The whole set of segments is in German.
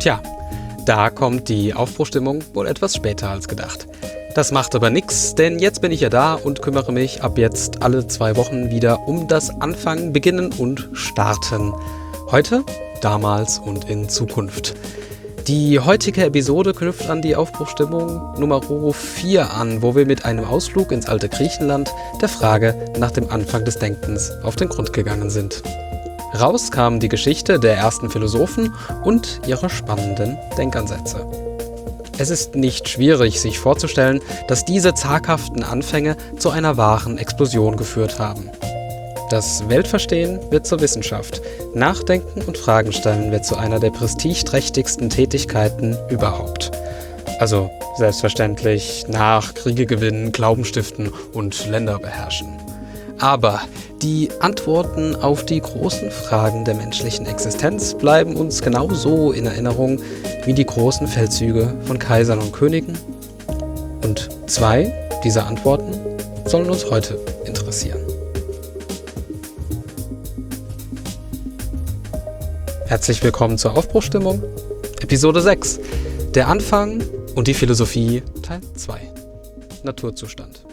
Tja, da kommt die Aufbruchstimmung wohl etwas später als gedacht. Das macht aber nix, denn jetzt bin ich ja da und kümmere mich ab jetzt alle 2 Wochen wieder um das Anfangen, Beginnen und Starten. Heute, damals und in Zukunft. Die heutige Episode knüpft an die Aufbruchstimmung Nummer 4 an, wo wir mit einem Ausflug ins alte Griechenland der Frage nach dem Anfang des Denkens auf den Grund gegangen sind. Raus kam die Geschichte der ersten Philosophen und ihre spannenden Denkansätze. Es ist nicht schwierig, sich vorzustellen, dass diese zaghaften Anfänge zu einer wahren Explosion geführt haben. Das Weltverstehen wird zur Wissenschaft, Nachdenken und Fragen stellen wird zu einer der prestigeträchtigsten Tätigkeiten überhaupt. Also selbstverständlich nach Kriege gewinnen, Glauben stiften und Länder beherrschen. Aber die Antworten auf die großen Fragen der menschlichen Existenz bleiben uns genauso in Erinnerung wie die großen Feldzüge von Kaisern und Königen. Und 2 dieser Antworten sollen uns heute interessieren. Herzlich willkommen zur Aufbruchstimmung, Episode 6, der Anfang und die Philosophie, Teil 2, Naturzustand.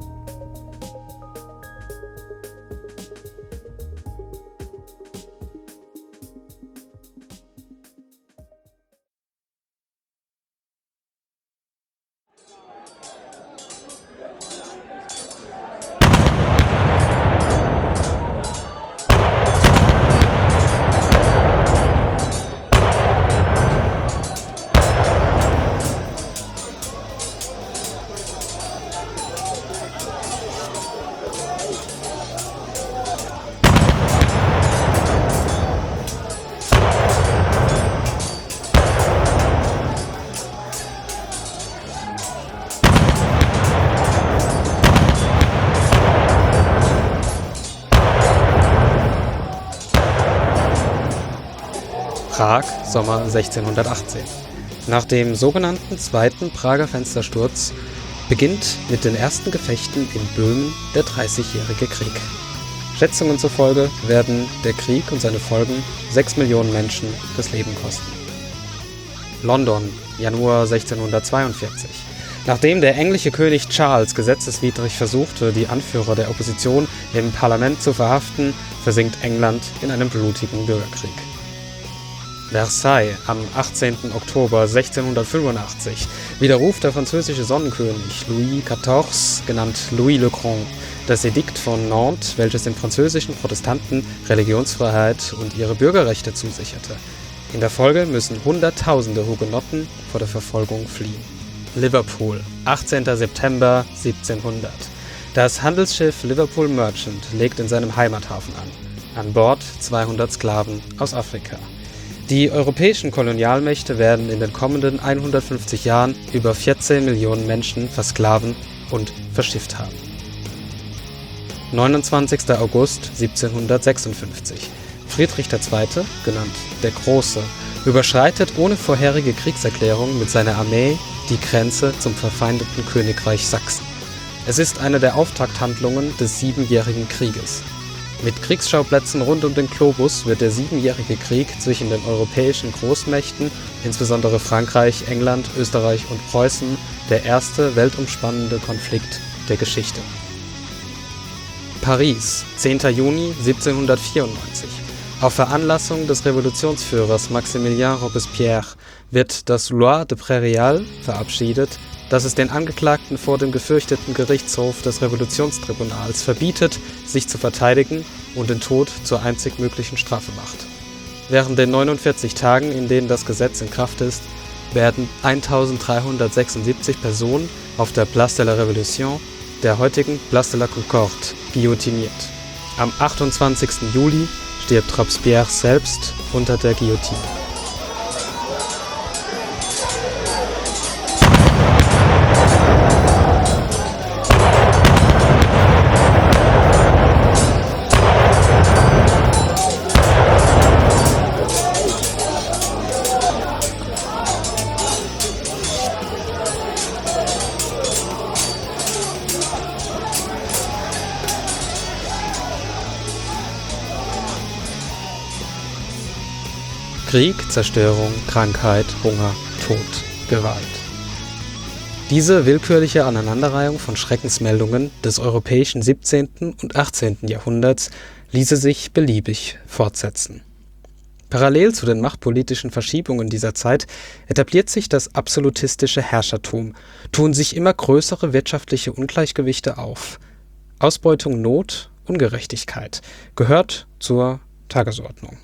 Prag, Sommer 1618. Nach dem sogenannten Zweiten Prager Fenstersturz beginnt mit den ersten Gefechten in Böhmen der 30-jährige Krieg. Schätzungen zufolge werden der Krieg und seine Folgen 6 Millionen Menschen das Leben kosten. London, Januar 1642. Nachdem der englische König Charles gesetzeswidrig versuchte, die Anführer der Opposition im Parlament zu verhaften, versinkt England in einem blutigen Bürgerkrieg. Versailles am 18. Oktober 1685 widerruft der französische Sonnenkönig Louis XIV, genannt Louis le Grand, das Edikt von Nantes, welches den französischen Protestanten Religionsfreiheit und ihre Bürgerrechte zusicherte. In der Folge müssen Hunderttausende Hugenotten vor der Verfolgung fliehen. Liverpool, 18. September 1700. Das Handelsschiff Liverpool Merchant legt in seinem Heimathafen an. An Bord 200 Sklaven aus Afrika. Die europäischen Kolonialmächte werden in den kommenden 150 Jahren über 14 Millionen Menschen versklaven und verschifft haben. 29. August 1756. Friedrich II., genannt der Große, überschreitet ohne vorherige Kriegserklärung mit seiner Armee die Grenze zum verfeindeten Königreich Sachsen. Es ist eine der Auftakthandlungen des Siebenjährigen Krieges. Mit Kriegsschauplätzen rund um den Globus wird der Siebenjährige Krieg zwischen den europäischen Großmächten, insbesondere Frankreich, England, Österreich und Preußen, der erste weltumspannende Konflikt der Geschichte. Paris, 10. Juni 1794. Auf Veranlassung des Revolutionsführers Maximilien Robespierre wird das Loi de Prairial verabschiedet, dass es den Angeklagten vor dem gefürchteten Gerichtshof des Revolutionstribunals verbietet, sich zu verteidigen und den Tod zur einzig möglichen Strafe macht. Während den 49 Tagen, in denen das Gesetz in Kraft ist, werden 1376 Personen auf der Place de la Révolution, der heutigen Place de la Concorde, guillotiniert. Am 28. Juli stirbt Robespierre selbst unter der Guillotine. Krieg, Zerstörung, Krankheit, Hunger, Tod, Gewalt. Diese willkürliche Aneinanderreihung von Schreckensmeldungen des europäischen 17. und 18. Jahrhunderts ließe sich beliebig fortsetzen. Parallel zu den machtpolitischen Verschiebungen dieser Zeit etabliert sich das absolutistische Herrschertum, tun sich immer größere wirtschaftliche Ungleichgewichte auf. Ausbeutung, Not, Ungerechtigkeit gehört zur Tagesordnung.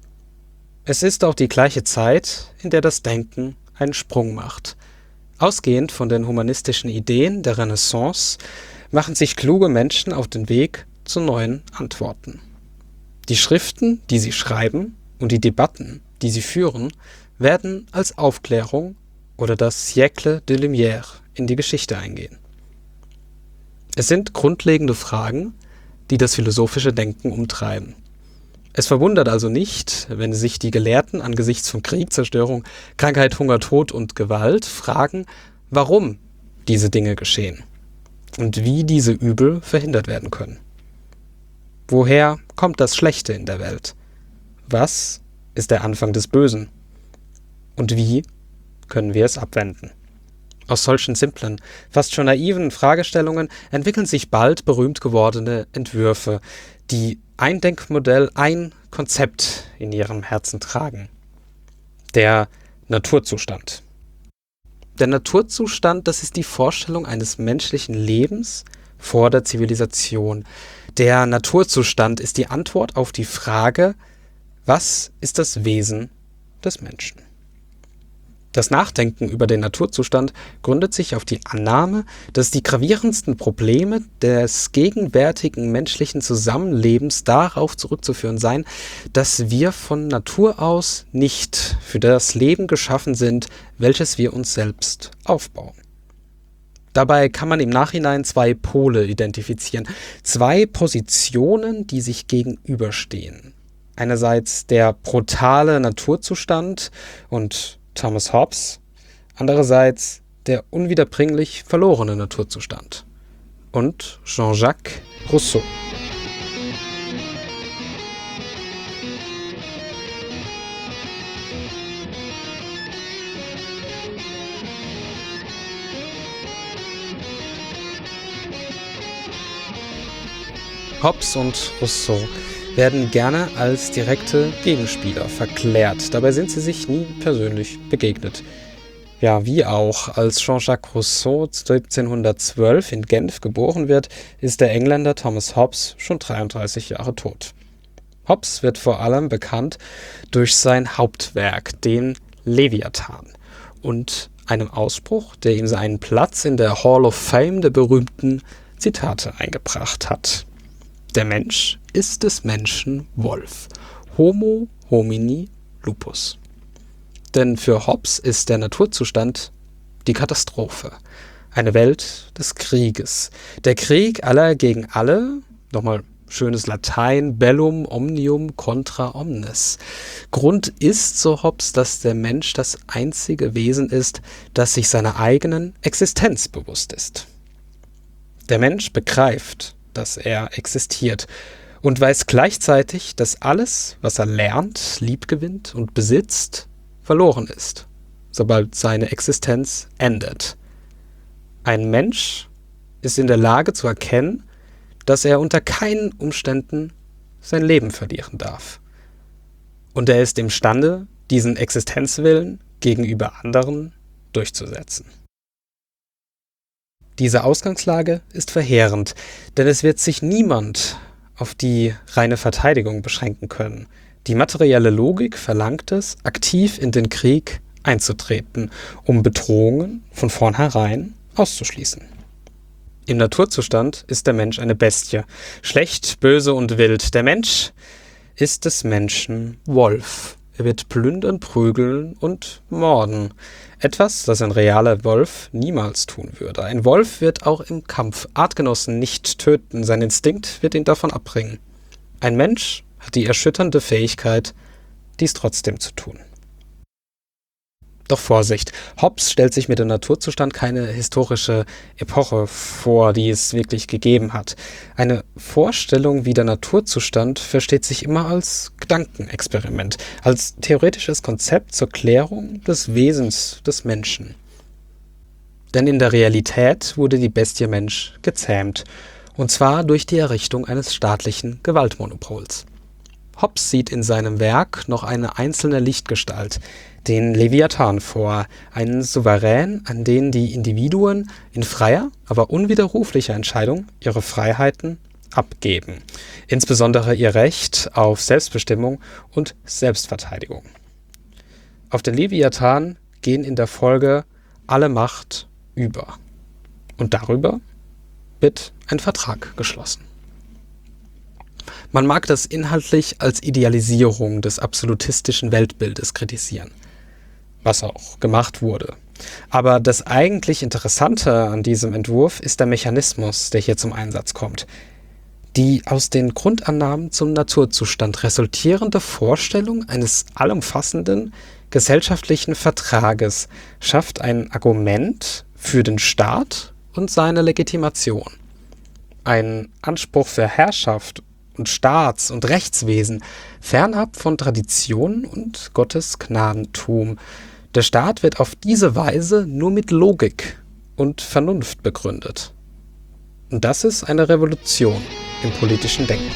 Es ist auch die gleiche Zeit, in der das Denken einen Sprung macht. Ausgehend von den humanistischen Ideen der Renaissance machen sich kluge Menschen auf den Weg zu neuen Antworten. Die Schriften, die sie schreiben, und die Debatten, die sie führen, werden als Aufklärung oder das Siècle de Lumière in die Geschichte eingehen. Es sind grundlegende Fragen, die das philosophische Denken umtreiben. Es verwundert also nicht, wenn sich die Gelehrten angesichts von Krieg, Zerstörung, Krankheit, Hunger, Tod und Gewalt fragen, warum diese Dinge geschehen und wie diese Übel verhindert werden können. Woher kommt das Schlechte in der Welt? Was ist der Anfang des Bösen? Und wie können wir es abwenden? Aus solchen simplen, fast schon naiven Fragestellungen entwickeln sich bald berühmt gewordene Entwürfe, die ein Denkmodell, ein Konzept in ihrem Herzen tragen. Der Naturzustand. Der Naturzustand, das ist die Vorstellung eines menschlichen Lebens vor der Zivilisation. Der Naturzustand ist die Antwort auf die Frage, was ist das Wesen des Menschen? Das Nachdenken über den Naturzustand gründet sich auf die Annahme, dass die gravierendsten Probleme des gegenwärtigen menschlichen Zusammenlebens darauf zurückzuführen seien, dass wir von Natur aus nicht für das Leben geschaffen sind, welches wir uns selbst aufbauen. Dabei kann man im Nachhinein zwei Pole identifizieren, zwei Positionen, die sich gegenüberstehen. Einerseits der brutale Naturzustand und Thomas Hobbes, andererseits der unwiederbringlich verlorene Naturzustand und Jean-Jacques Rousseau. Hobbes und Rousseau werden gerne als direkte Gegenspieler verklärt. Dabei sind sie sich nie persönlich begegnet. Ja, wie auch, als Jean-Jacques Rousseau 1712 in Genf geboren wird, ist der Engländer Thomas Hobbes schon 33 Jahre tot. Hobbes wird vor allem bekannt durch sein Hauptwerk, den Leviathan, und einem Ausspruch, der ihm seinen Platz in der Hall of Fame der berühmten Zitate eingebracht hat. Der Mensch ist des Menschen Wolf. Homo homini lupus. Denn für Hobbes ist der Naturzustand die Katastrophe. Eine Welt des Krieges. Der Krieg aller gegen alle, nochmal schönes Latein, bellum omnium contra omnes. Grund ist, so Hobbes, dass der Mensch das einzige Wesen ist, das sich seiner eigenen Existenz bewusst ist. Der Mensch begreift, dass er existiert und weiß gleichzeitig, dass alles, was er lernt, liebgewinnt und besitzt, verloren ist, sobald seine Existenz endet. Ein Mensch ist in der Lage zu erkennen, dass er unter keinen Umständen sein Leben verlieren darf. Und er ist imstande, diesen Existenzwillen gegenüber anderen durchzusetzen. Diese Ausgangslage ist verheerend, denn es wird sich niemand auf die reine Verteidigung beschränken können. Die materielle Logik verlangt es, aktiv in den Krieg einzutreten, um Bedrohungen von vornherein auszuschließen. Im Naturzustand ist der Mensch eine Bestie, schlecht, böse und wild. Der Mensch ist des Menschen Wolf. Er wird plündern, prügeln und morden. Etwas, das ein realer Wolf niemals tun würde. Ein Wolf wird auch im Kampf Artgenossen nicht töten. Sein Instinkt wird ihn davon abbringen. Ein Mensch hat die erschütternde Fähigkeit, dies trotzdem zu tun. Doch Vorsicht, Hobbes stellt sich mit dem Naturzustand keine historische Epoche vor, die es wirklich gegeben hat. Eine Vorstellung wie der Naturzustand versteht sich immer als Gedankenexperiment, als theoretisches Konzept zur Klärung des Wesens des Menschen. Denn in der Realität wurde die Bestie Mensch gezähmt, und zwar durch die Errichtung eines staatlichen Gewaltmonopols. Hobbes sieht in seinem Werk noch eine einzelne Lichtgestalt, den Leviathan, vor, einen Souverän, an den die Individuen in freier, aber unwiderruflicher Entscheidung ihre Freiheiten abgeben, insbesondere ihr Recht auf Selbstbestimmung und Selbstverteidigung. Auf den Leviathan gehen in der Folge alle Macht über, und darüber wird ein Vertrag geschlossen. Man mag das inhaltlich als Idealisierung des absolutistischen Weltbildes kritisieren, was auch gemacht wurde. Aber das eigentlich Interessante an diesem Entwurf ist der Mechanismus, der hier zum Einsatz kommt. Die aus den Grundannahmen zum Naturzustand resultierende Vorstellung eines allumfassenden gesellschaftlichen Vertrages schafft ein Argument für den Staat und seine Legitimation. Ein Anspruch für Herrschaft und Staats- und Rechtswesen, fernab von Tradition und Gottes Gnadentum. Der Staat wird auf diese Weise nur mit Logik und Vernunft begründet. Und das ist eine Revolution im politischen Denken.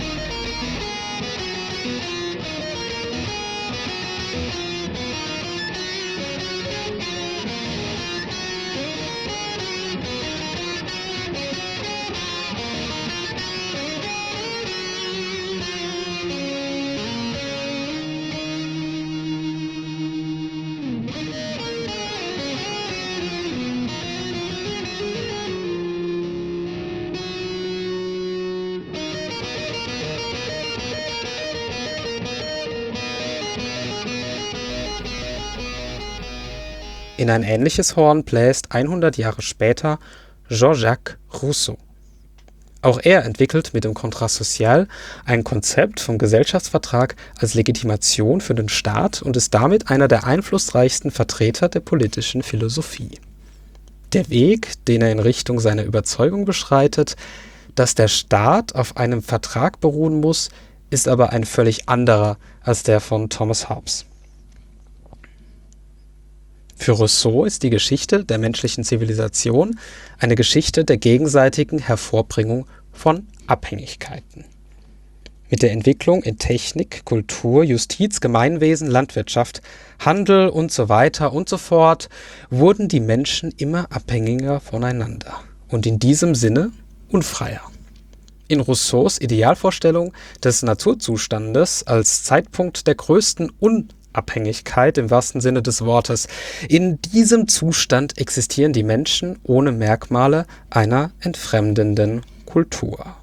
In ein ähnliches Horn bläst 100 Jahre später Jean-Jacques Rousseau. Auch er entwickelt mit dem Contrat social ein Konzept vom Gesellschaftsvertrag als Legitimation für den Staat und ist damit einer der einflussreichsten Vertreter der politischen Philosophie. Der Weg, den er in Richtung seiner Überzeugung beschreitet, dass der Staat auf einem Vertrag beruhen muss, ist aber ein völlig anderer als der von Thomas Hobbes. Für Rousseau ist die Geschichte der menschlichen Zivilisation eine Geschichte der gegenseitigen Hervorbringung von Abhängigkeiten. Mit der Entwicklung in Technik, Kultur, Justiz, Gemeinwesen, Landwirtschaft, Handel und so weiter und so fort wurden die Menschen immer abhängiger voneinander und in diesem Sinne unfreier. In Rousseaus Idealvorstellung des Naturzustandes als Zeitpunkt der größten Unabhängigkeit im wahrsten Sinne des Wortes, in diesem Zustand existieren die Menschen ohne Merkmale einer entfremdenden Kultur.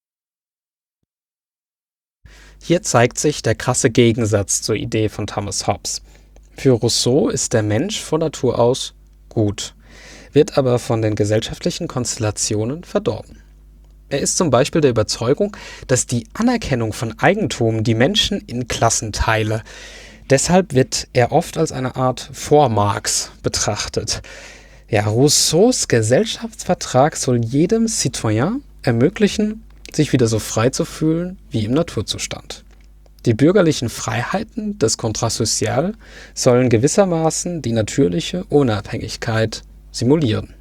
Hier zeigt sich der krasse Gegensatz zur Idee von Thomas Hobbes. Für Rousseau ist der Mensch von Natur aus gut, wird aber von den gesellschaftlichen Konstellationen verdorben. Er ist zum Beispiel der Überzeugung, dass die Anerkennung von Eigentum die Menschen in Klassen teile. Deshalb wird er oft als eine Art Vor-Marx betrachtet. Ja, Rousseaus Gesellschaftsvertrag soll jedem Citoyen ermöglichen, sich wieder so frei zu fühlen wie im Naturzustand. Die bürgerlichen Freiheiten des Contrat social sollen gewissermaßen die natürliche Unabhängigkeit simulieren.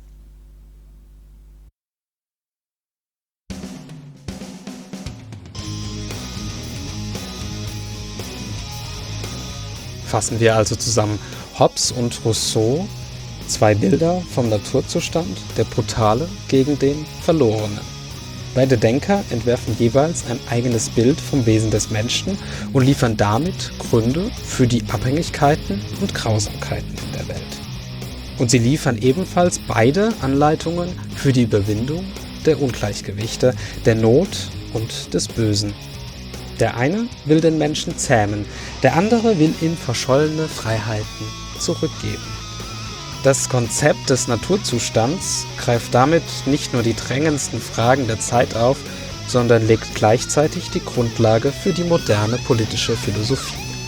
Fassen wir also zusammen: Hobbes und Rousseau, zwei Bilder vom Naturzustand, der Brutale gegen den Verlorenen. Beide Denker entwerfen jeweils ein eigenes Bild vom Wesen des Menschen und liefern damit Gründe für die Abhängigkeiten und Grausamkeiten in der Welt. Und sie liefern ebenfalls beide Anleitungen für die Überwindung der Ungleichgewichte, der Not und des Bösen. Der eine will den Menschen zähmen, der andere will ihm verschollene Freiheiten zurückgeben. Das Konzept des Naturzustands greift damit nicht nur die drängendsten Fragen der Zeit auf, sondern legt gleichzeitig die Grundlage für die moderne politische Philosophie.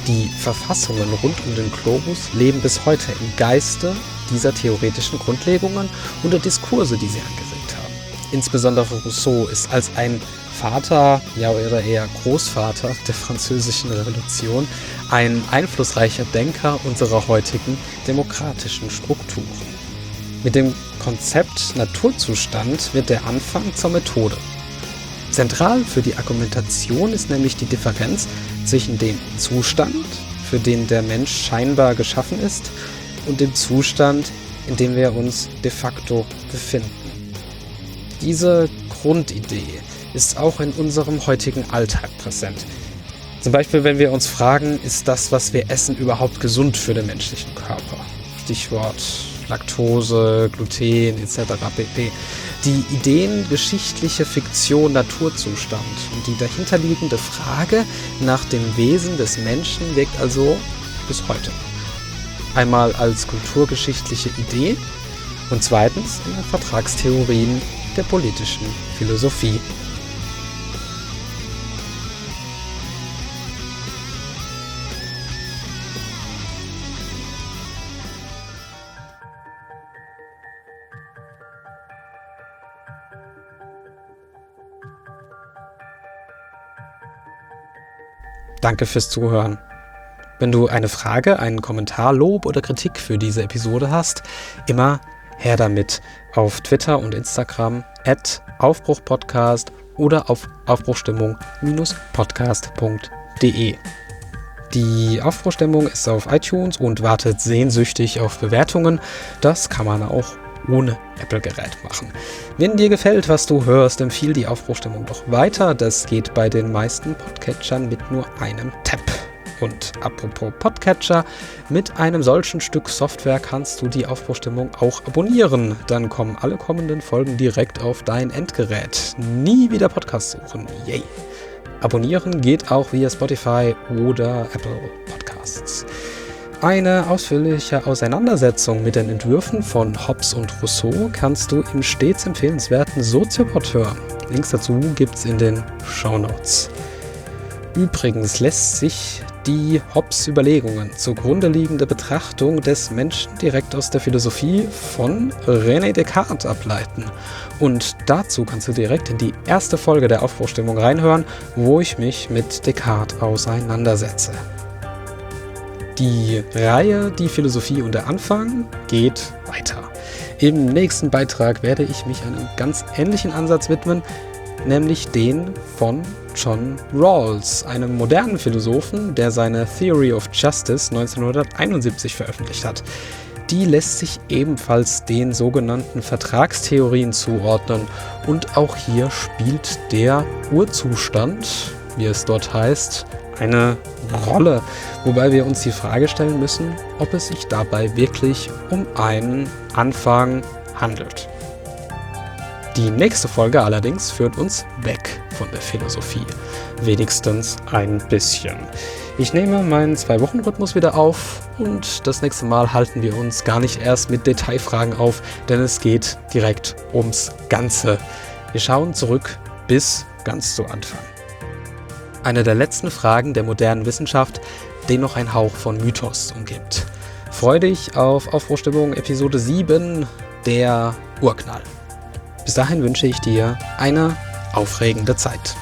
Die Verfassungen rund um den Globus leben bis heute im Geiste dieser theoretischen Grundlegungen und der Diskurse, die sie angeregt haben. Insbesondere Rousseau ist als ein Vater, ja oder eher Großvater der Französischen Revolution, ein einflussreicher Denker unserer heutigen demokratischen Strukturen. Mit dem Konzept Naturzustand wird der Anfang zur Methode. Zentral für die Argumentation ist nämlich die Differenz zwischen dem Zustand, für den der Mensch scheinbar geschaffen ist, und dem Zustand, in dem wir uns de facto befinden. Diese Grundidee ist auch in unserem heutigen Alltag präsent. Zum Beispiel, wenn wir uns fragen, ist das, was wir essen, überhaupt gesund für den menschlichen Körper? Stichwort Laktose, Gluten etc. pp. Die ideengeschichtliche Fiktion Naturzustand und die dahinterliegende Frage nach dem Wesen des Menschen wirkt also bis heute. Einmal als kulturgeschichtliche Idee und zweitens in den Vertragstheorien der politischen Philosophie. Danke fürs Zuhören. Wenn du eine Frage, einen Kommentar, Lob oder Kritik für diese Episode hast, immer her damit auf Twitter und Instagram @Aufbruchpodcast oder auf aufbruchstimmung-podcast.de. Die Aufbruchstimmung ist auf iTunes und wartet sehnsüchtig auf Bewertungen. Das kann man auch ohne Apple-Gerät machen. Wenn dir gefällt, was du hörst, empfiehl die Aufbruchstimmung doch weiter. Das geht bei den meisten Podcatchern mit nur einem Tab. Und apropos Podcatcher, mit einem solchen Stück Software kannst du die Aufbruchstimmung auch abonnieren. Dann kommen alle kommenden Folgen direkt auf dein Endgerät. Nie wieder Podcast suchen. Yay! Abonnieren geht auch via Spotify oder Apple Podcasts. Eine ausführliche Auseinandersetzung mit den Entwürfen von Hobbes und Rousseau kannst du im stets empfehlenswerten Soziopod hören. Links dazu gibt's in den Shownotes. Übrigens lässt sich die Hobbes Überlegungen zugrunde liegende Betrachtung des Menschen direkt aus der Philosophie von René Descartes ableiten. Und dazu kannst du direkt in die erste Folge der Aufbruchstimmung reinhören, wo ich mich mit Descartes auseinandersetze. Die Reihe Die Philosophie und der Anfang geht weiter. Im nächsten Beitrag werde ich mich einem ganz ähnlichen Ansatz widmen, nämlich den von John Rawls, einem modernen Philosophen, der seine Theory of Justice 1971 veröffentlicht hat. Die lässt sich ebenfalls den sogenannten Vertragstheorien zuordnen und auch hier spielt der Urzustand, wie es dort heißt, eine Rolle, wobei wir uns die Frage stellen müssen, ob es sich dabei wirklich um einen Anfang handelt. Die nächste Folge allerdings führt uns weg von der Philosophie. Wenigstens ein bisschen. Ich nehme meinen 2-Wochen-Rhythmus wieder auf und das nächste Mal halten wir uns gar nicht erst mit Detailfragen auf, denn es geht direkt ums Ganze. Wir schauen zurück bis ganz zu Anfang. Eine der letzten Fragen der modernen Wissenschaft, den noch ein Hauch von Mythos umgibt. Freu dich auf Aufbruchstimmung Episode 7, der Urknall. Bis dahin wünsche ich dir eine aufregende Zeit.